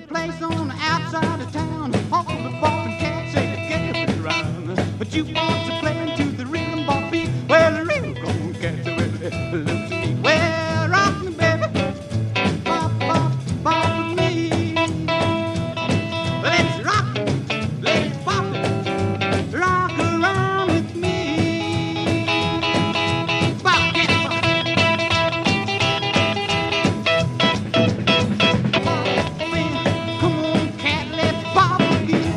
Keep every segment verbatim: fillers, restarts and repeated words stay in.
place on the outside of town. All the bopping cats say the gas is around. But you want to play into the rhythm bop beat. Well, the real grown cats are really loose and neat. Well, rock me, baby. Bop, bop, bop with me. Let's rock it. Let's bop it. Rock around with me. Bop, get it, bop. Come on, cat, let's bop again.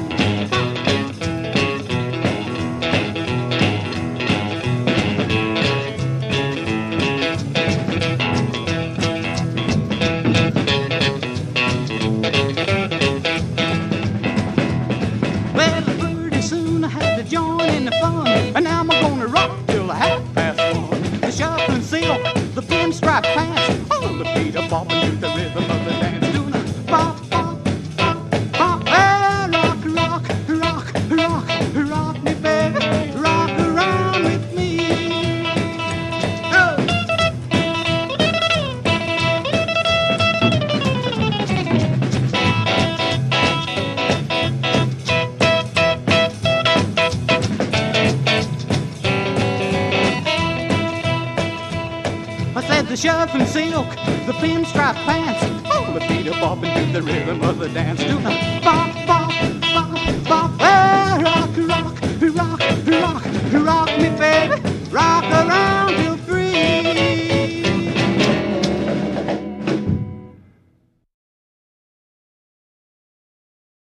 Well, pretty soon I had to join in the fun, and now I'm gonna rock till the half past one. The shuffling silk, the pinstripe pants, all the feet are bopping to the rhythm of the dance. Doing a bop, bop, bop, bop. Well, rock, rock, rock, rock, rock me, baby, rock around with me. Oh. I said the shuffling silk, the pinstripe pants, all the feet are bopping to the rhythm of the dance. Doing a bop, bop, bop, bop. Well,